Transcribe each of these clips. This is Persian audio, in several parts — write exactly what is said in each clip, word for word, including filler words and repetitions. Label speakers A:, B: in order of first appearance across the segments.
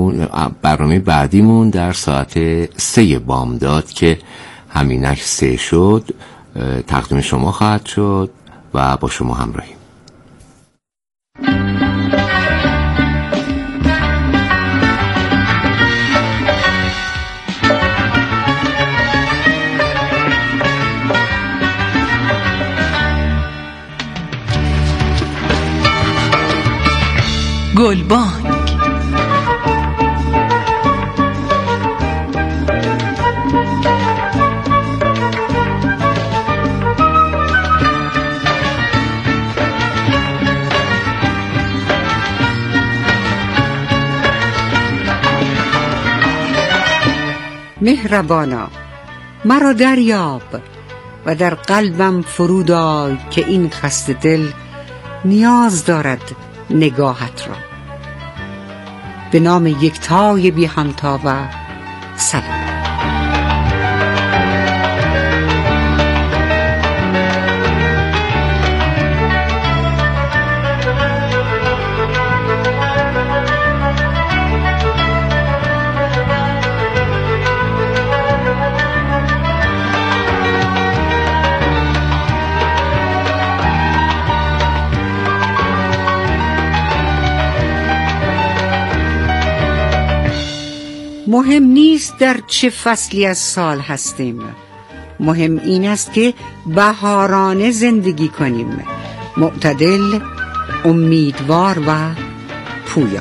A: برنامه بعدیمون در ساعت سه بامداد که همینک سه شد تقدیم شما خواهد شد و با شما همراهیم.
B: گلبانگ
C: مهربانا مرا دریاب و در قلبم فرود آی که این خسته دل نیاز دارد نگاهت را. به نام یکتای بی همتا و سلام. مهم نیست در چه فصلی از سال هستیم، مهم این است که بهارانه زندگی کنیم، معتدل، امیدوار و پویا.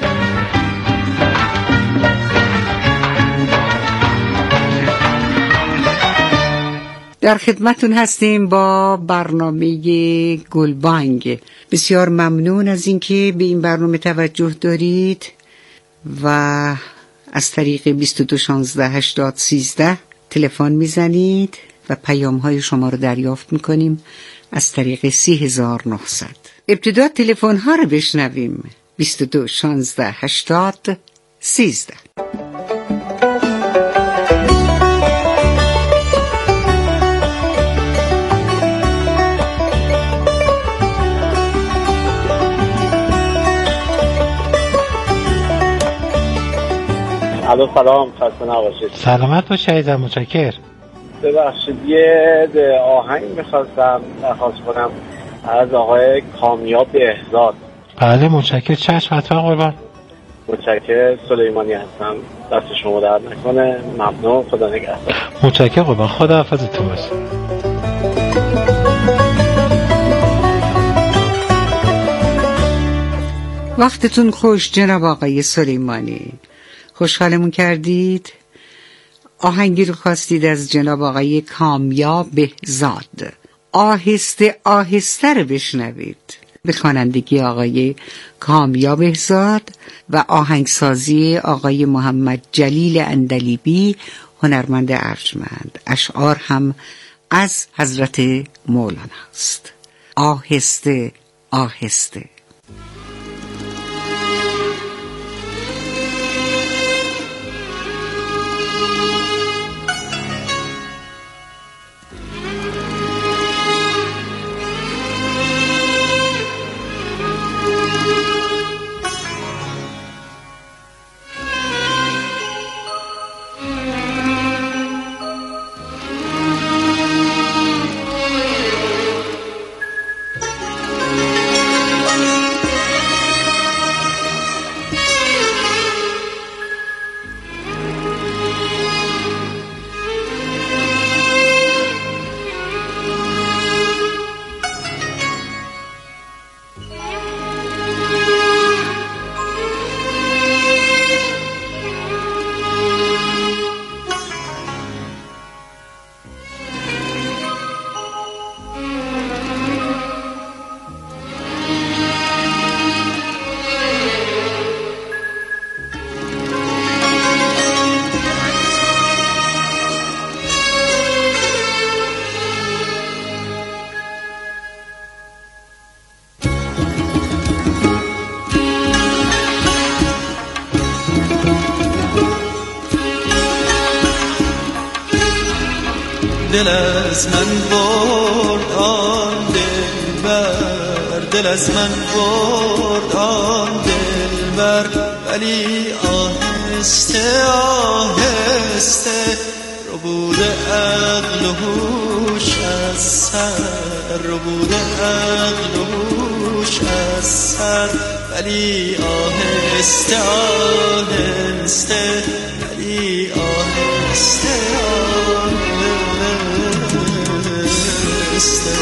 C: در خدمتون هستیم با برنامه گلبانگ. بسیار ممنون از اینکه به این برنامه توجه دارید و از طریق بیست و دو شانزده هشتاد سیزده تلفن میزنید و پیام های شما رو دریافت میکنیم از طریق سی هزار و نهصد. ابتدا تلفن ها رو بشنویم. بیست و دو شانزده هشتاد سیزده.
D: الو سلام، خسته نباشید.
E: سلامت باشید عزیزم، متشکرم.
D: ببخشید یه آهنگ میخواستم درخواست کنم از آقای کامیاب بهزاد.
E: بله متشکرم، چشم حتما قربان.
D: متشکرم. سلیمانی هستم، دست شما درد نکنه. ممنون، خدا نگهدار.
E: متشکرم قربان، خدا حافظتون باشه.
C: وقتتون خوش جناب آقای سلیمانی، خوشحالمون کردید. آهنگی رو خواستید از جناب آقای کامیاب بهزاد. آهسته آهسته رو بشنوید به خوانندگی آقای کامیاب بهزاد و آهنگسازی آقای محمد جلیل اندلیبی، هنرمند ارجمند. اشعار هم از حضرت مولانا است. آهسته آهسته.
F: دل از من برد آن دلبر، دل از من برد آن دلبر، ولی آهسته آهسته ربوده عقل و هوش از سر، ربوده عقل و هوش از سر، ولی آهسته آهسته، ولی آهسته آهسته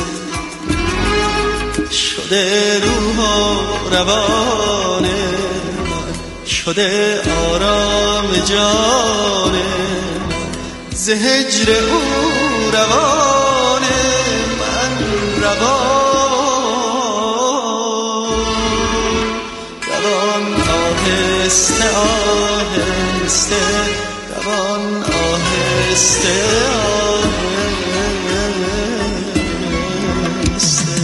F: شده روح و روان من، شده آرام جان من، ز هجر او روان من روان، روان آهسته آهسته، روان آهسته آهسته.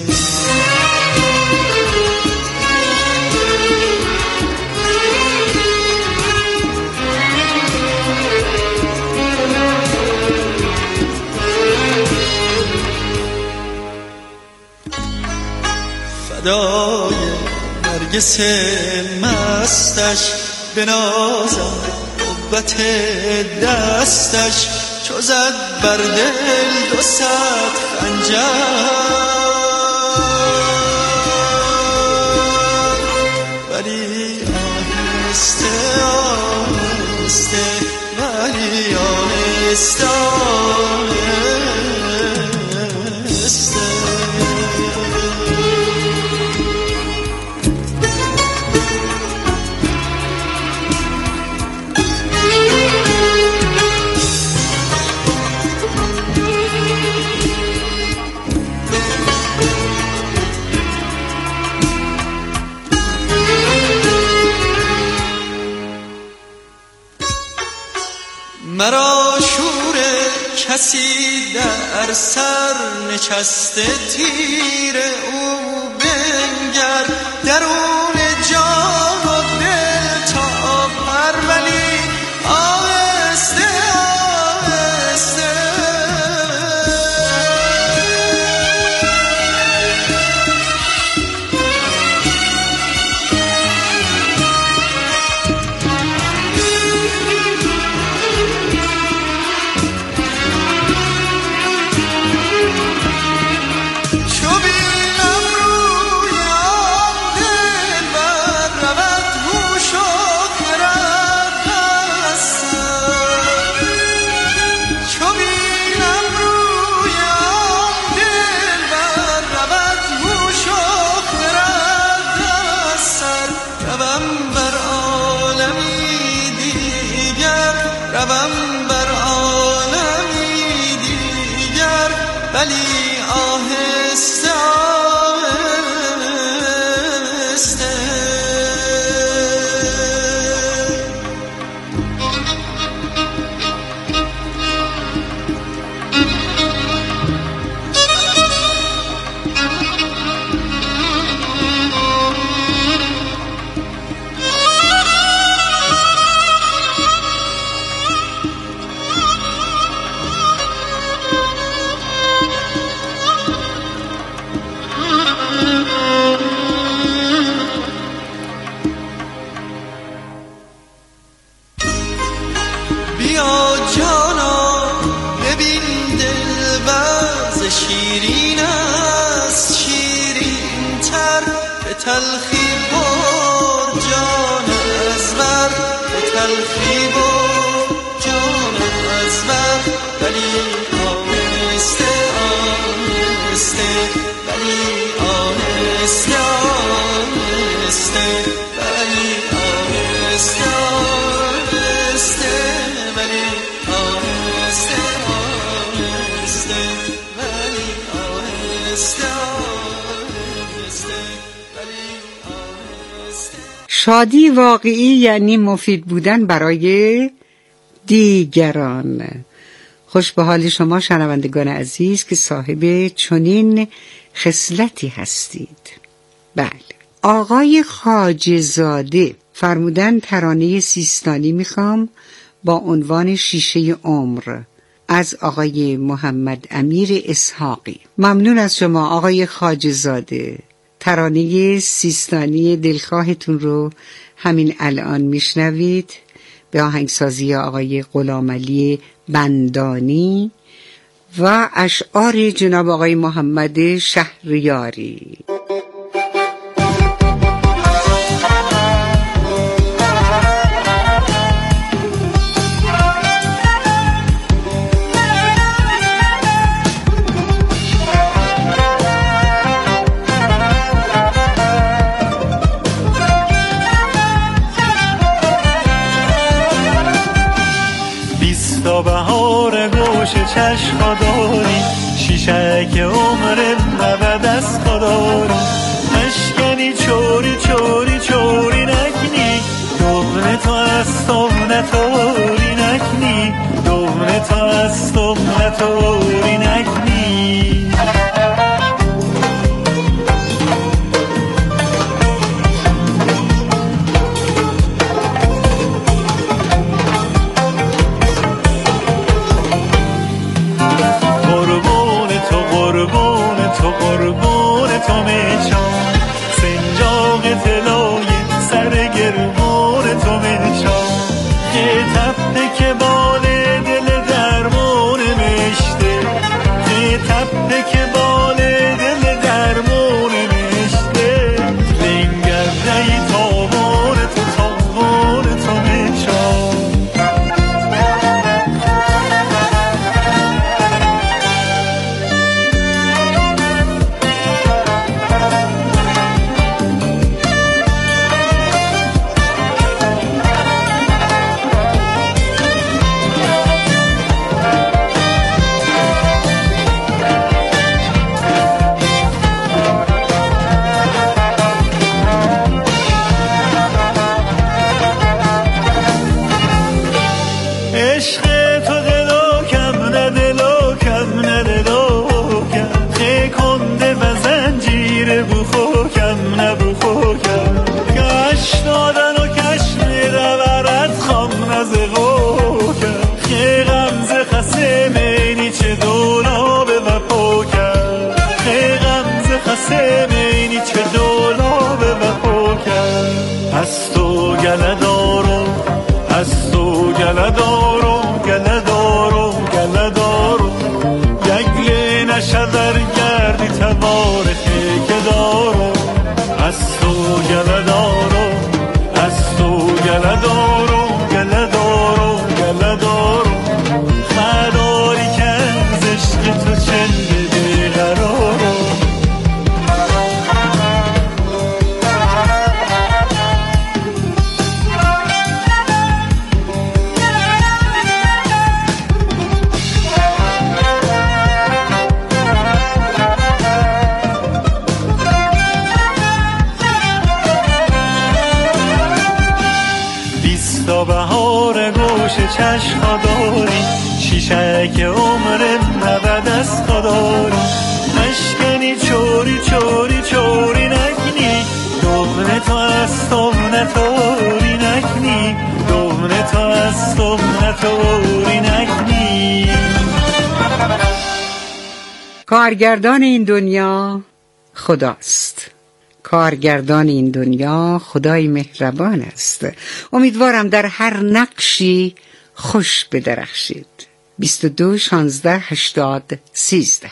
F: فدای نرگس مستش بنازم، قوت دستش چو زد بر دل دو صد خنجر، ولی آهسته آهسته، ولی آهسته آهسته. مرا شور کسی در سر نشسته، تیر او بنگر درون جان و دل تا پر، ولی آهسته آهسته، روم بر عالمی دیگر، ولی آهسته آهسته. بیا جانا ببین دلبر شیرین است، شیرین تر به تلخی بر جان از بر، به تلخی بر جان از بر، ولی آهسته آهسته، ولی آهسته آهسته، ولی آهسته آهسته، ولی آهسته آهسته، ولی آهسته آهسته، ولی آهسته.
C: شادی واقعی یعنی مفید بودن برای دیگران. خوش به حال شما شنوندگان عزیز که صاحب چنین خصلتی هستید. بله، آقای خواجه‌زاده فرمودن ترانه سیستانی میخوام با عنوان شیشه عمر از آقای محمد امیر اسحاقی. ممنون از شما آقای خواجه‌زاده. ترانه سیستانی دلخواهتون رو همین الان میشنوید به آهنگسازی آقای غلامعلی بندانی و اشعار جناب آقای محمد شهریاری.
F: تا بهار گوش چشم داری، شیشک عمر نود از خداری، اشکنی چوری چوری چوری نکنی، دونه تا از توم نتوری نکنی، دونه تا از توم نتوری نکنی.
B: چشم داری، شیشک عمر نود از خداری، اشکنی چوری چوری چوری نکنی، دونه تا از توم نتوری نکنی، دونه تا از توم نتوری نکنی.
C: کارگردان این دنیا خداست، کارگردان این دنیا خدای مهربان است. امیدوارم در هر نقشی خوش بدرخشید. بیست و دو شانزده هشتاد سیزده.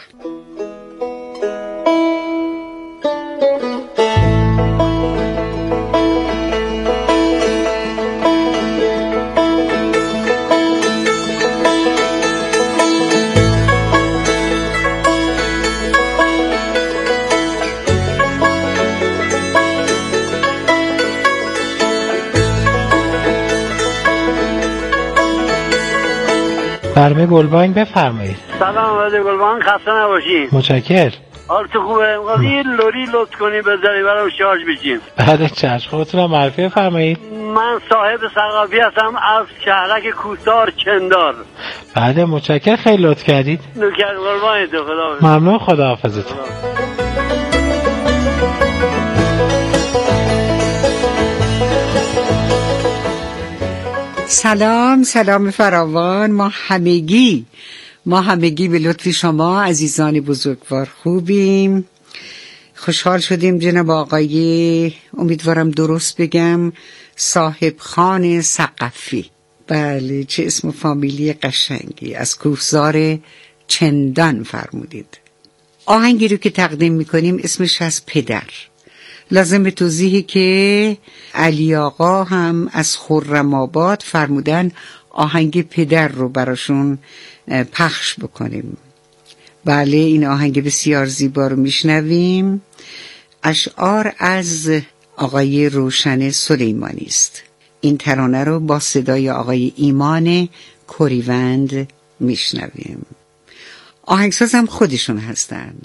E: برنامه گلبانگ بفرمایید.
G: سلام ولی گلبانگ، خسته نباشین.
E: متشکرم.
G: حالت خوبه؟ می‌خوام یه لوری لطف کنی بذاری برام شارژ بشیم.
E: بله چشم. خودتون معرفی بفرمایید.
G: من صاحب ثقافی هستم از شهرک کوهسار چندار.
E: بله متشکرم، خیلی لطف کردید.
G: نوکر قربان تو، خدا
E: ممنون، خداحافظتون.
C: سلام سلام فراوان. ما همگی ما همگی به لطف شما عزیزان بزرگوار خوبیم. خوشحال شدیم جناب آقای، امیدوارم درست بگم، صاحب خان ثقفی. بله، چه اسم فامیلی قشنگی، از کوهسار چندان فرمودید. آهنگی رو که تقدیم میکنیم اسمش از پدر. لازم به توضیحی که علی آقا هم از خرم آباد فرمودن آهنگ پدر رو براشون پخش بکنیم. بله، این آهنگ بسیار زیبا رو میشنویم. اشعار از آقای روشن سلیمانی است. این ترانه رو با صدای آقای ایمان کریوند میشنویم. آهنگساز هم خودشون هستن.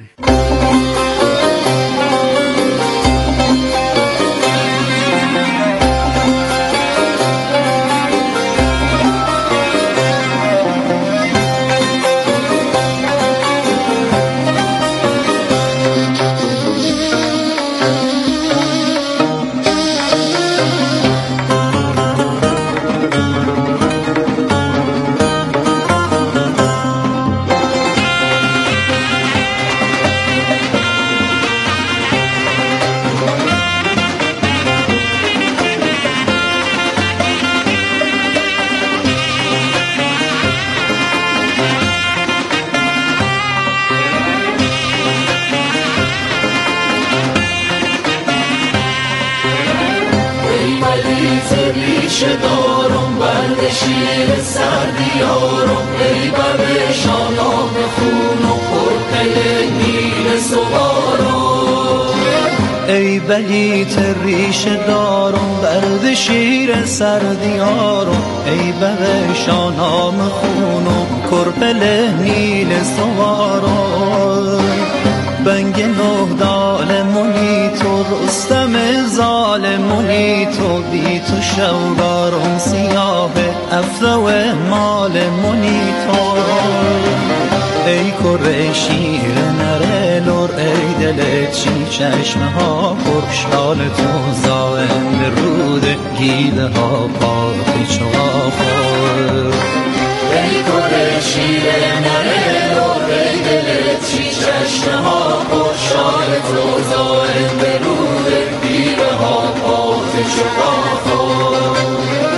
F: ریشه دارم بند شیر سردیارم، ای بر شانام خون و پرکل نیل سوارم. ای بلیت ریشه دارم بند شیر سردیارم، ای بر شانام خون و کرپل نیل سوارم. بنگ نه دالمونی تو رستم ظالمونی تو بی تو شوگارم سیاه افرو مالمونی تو. ای کره شیر نره لور، ای دل چی چشمه ها پرشال تو زائن به رود گیده ها پاکی چوافر. ای کره شیر نره لور، ای دل چی چشمه ها پرشال تو زائن به رود گیده ها پاکی چوافر.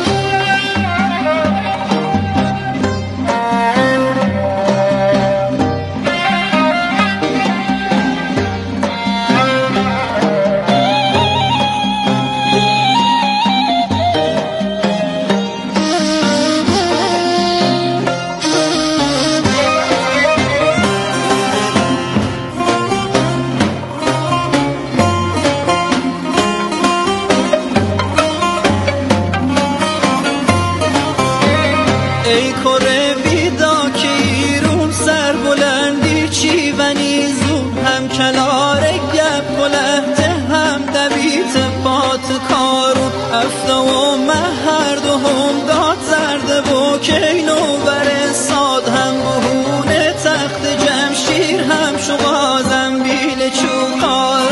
F: ای کره بیدا که ایرون سر بلندی چی و نیزو، هم کلار گپ کلهته هم دویت پات کارون. افته و مهر دو هم داد زرده و کینو بر ساد، هم بهونه تخت جمشیر هم شما زنبیل چوکار.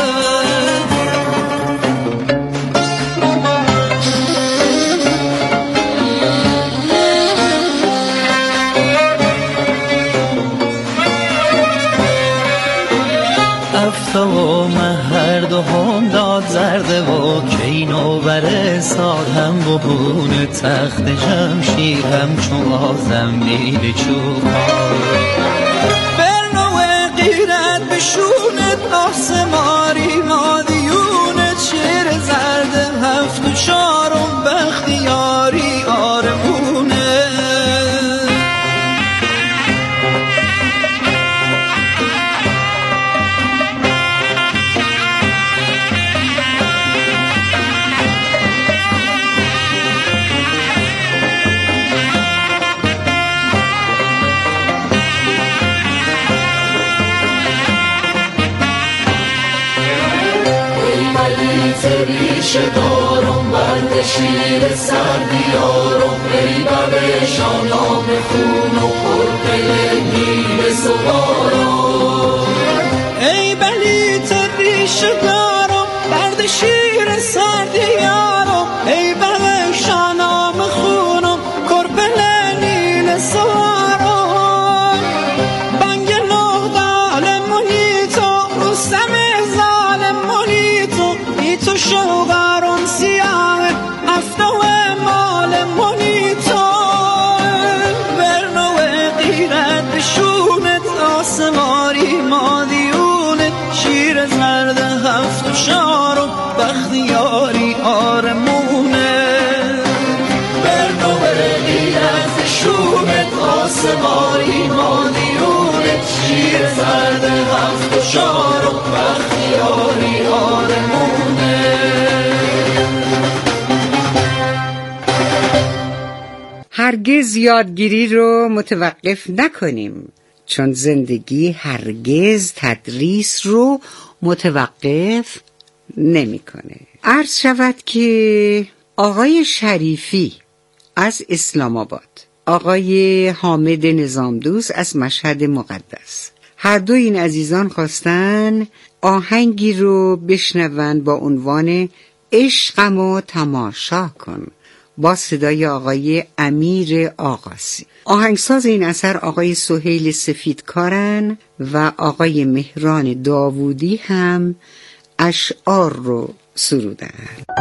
F: افته و مهر دو هم داد زرده و کینو بر ساد، هم بهون تخت جمشیر هم چون آزمیل چوبار. برنوه غیرت بشونت آسماری مادیونت شیر زرده هفت و چارم بختیاری آرمونه. ریشه دارم بند شیر سردیارم، ای بر شانام خون و پرکل نیل سوارم. ای بلیت ریشه دارم بند شیر سردیارم، ای بر شانام خون و کرپل نیل سوارم. بنگ نه دالمونی تو رستم ظالم بخت و شار و بختیاری آرمونه.
C: هرگز یادگیری رو متوقف نکنیم، چون زندگی هرگز تدریس رو متوقف نمیکنه. عرض شود که آقای شریفی از اسلام آباد، آقای حامد نظامدوست از مشهد مقدس، هر دو این عزیزان خواستن آهنگی رو بشنون با عنوان عشقم و تماشا کن با صدای آقای امیر آقاسی. آهنگساز این اثر آقای سهیل سفیدکارن و آقای مهران داوودی هم اشعار رو سرودن.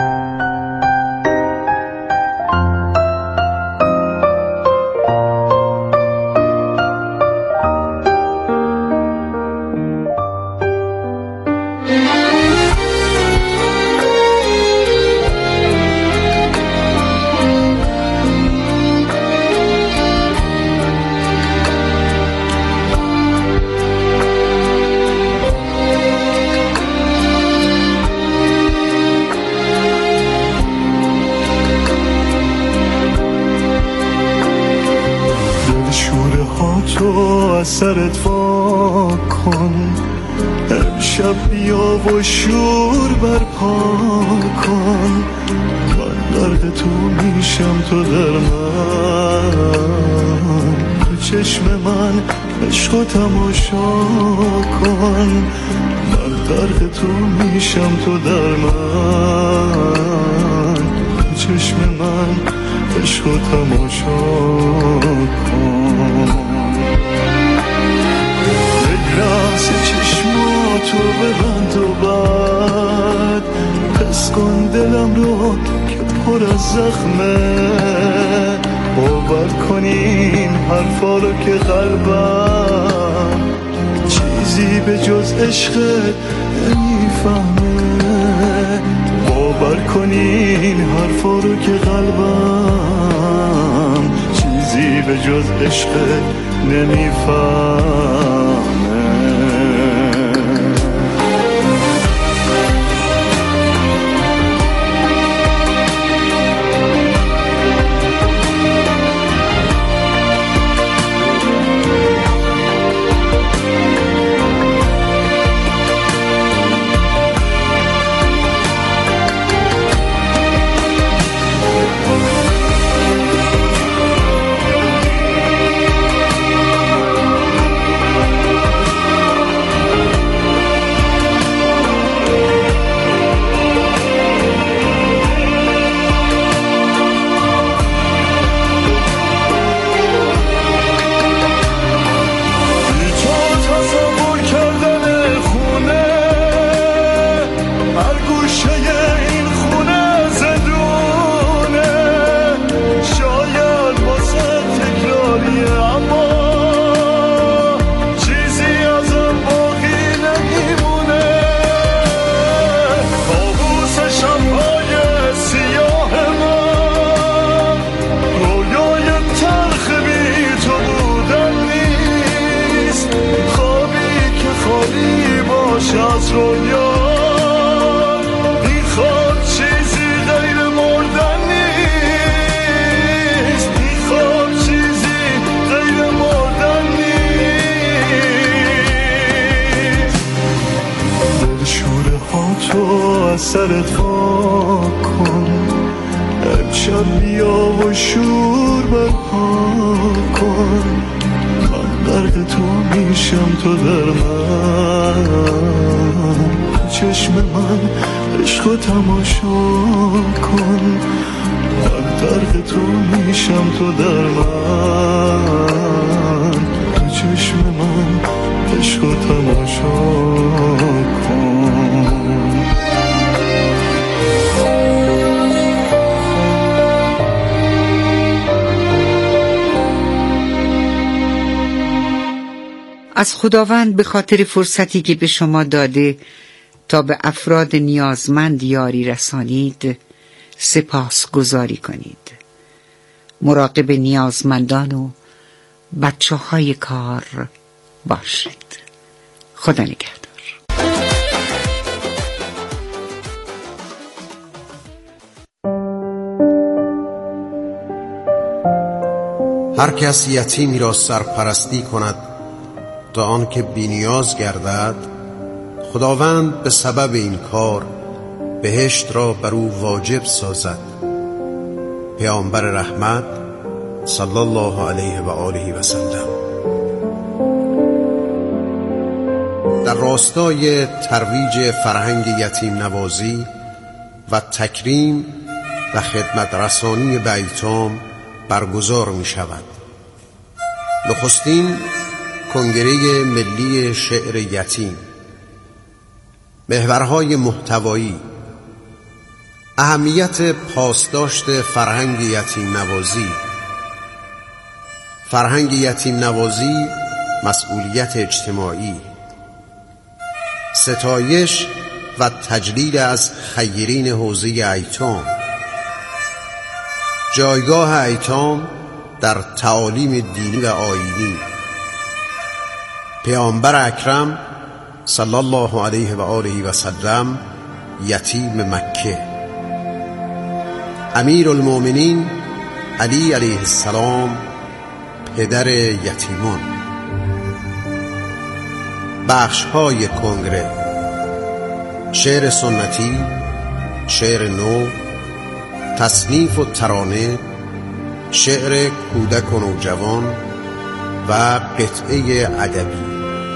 B: سرت وا کن، امشب بیا و شور برپا کن، من درد تو میشم تو در من، تو چشم من عشق و تماشا کن، من درد تو میشم تو در من، تو چشم من عشق و تماشا کن. راز چشماتو ببند و بعد پس کن دلم رو که پر از زخمه، باور کنین حرفا رو که قلبم چیزی به جز عشقت نمیفهمه، باور کنین حرفا رو که قلبم چیزی به جز عشقت نمیفهمه. سرت وا کن، امشب بیا و شور برپا کن، من درد تو میشم تو در من، چشم من عشق و تماشا کن، من درد تو میشم تو در من، تو چشم من عشق و تماشا کن.
C: از خداوند به خاطر فرصتی که به شما داده تا به افراد نیازمند یاری رسانید سپاس گزاری کنید. مراقب نیازمندان و بچه های کار باشید. خدا نگهدار.
H: هر کس یتیمی را سرپرستی کند تا آن که بی‌نیاز گردد، خداوند به سبب این کار بهشت را بر او واجب سازد. پیامبر رحمت صلی الله علیه و آله و سلم. در راستای ترویج فرهنگ یتیم نوازی و تکریم و خدمت رسانی به ایتام برگزار می شود. نخستین کنگره ملی شعر یتیم. محورهای محتوایی: اهمیت پاسداشت فرهنگ یتیم نوازی. فرهنگ یتیم نوازی مسئولیت اجتماعی. ستایش و تجلیل از خیرین حوزه ایتام. جایگاه ایتام در تعالیم دینی و آیینی. پیامبر اکرم صلی الله علیه و آله و سلم یتیم مکه. امیر المؤمنین علی علیه السلام پدر یتیمان. بخش های کنگره: شعر سنتی، شعر نو، تصنیف و ترانه، شعر کودک و نوجوان و قطعه ادبی.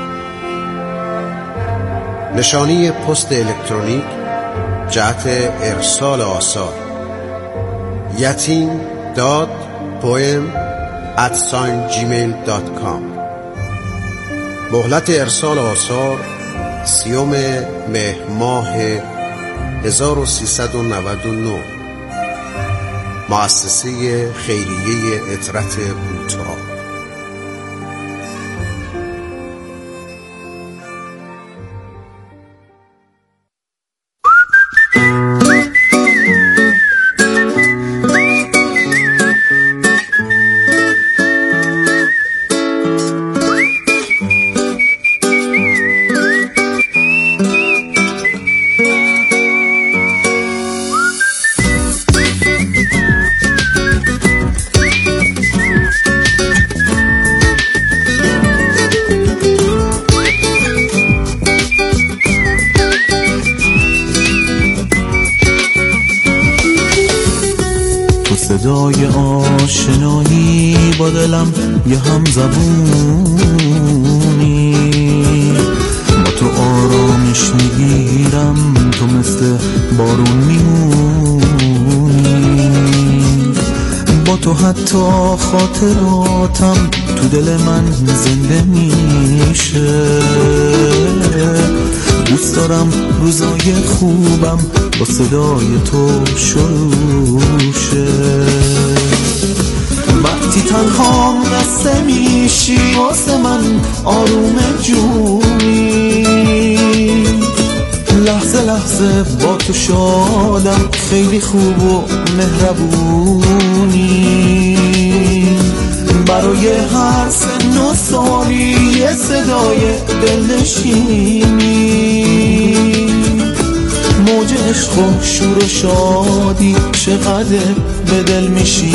H: نشانی پست الکترونیک جهت ارسال آثار: yatim dot poem at gmail dot com. مهلت ارسال آثار سیوم مهر ماه هزار و سیصد و نود و نه. مؤسسه خیریه عطرت بوتا.
B: صدای آشنایی با دلم یه هم زبونی، با تو آرامش میگیرم، تو مثل بارون میمونی، با تو حتی خاطراتم تو دل من زنده میشه. دوست دارم روزای خوبم با صدای تو شروع شه. وقتی تنها نسته میشی واسه من آروم جونی، لحظه لحظه با تو شادم، خیلی خوب و مهربونی. برای هر سن و سالی یه صدای دلنشینی، موج عشق و شور و شادی چقدر به دل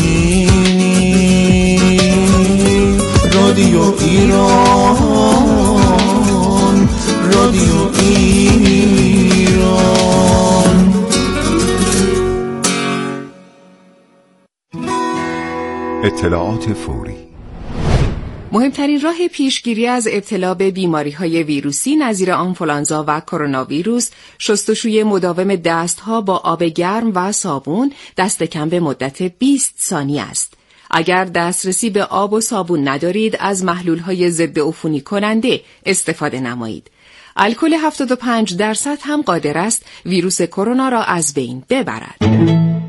B: میشینی. رادیو ایران، رادیو ایران.
I: اطلاعات فوری.
J: مهمترین راه پیشگیری از ابتلا به بیماری‌های ویروسی نظیر آنفولانزا و کرونا ویروس، شستشوی مداوم دست‌ها با آب گرم و صابون دست کم به مدت بیست ثانیه است. اگر دسترسی به آب و صابون ندارید، از محلول‌های ضد عفونی کننده استفاده نمایید. الکل هفتاد و پنج درصد هم قادر است ویروس کرونا را از بین ببرد.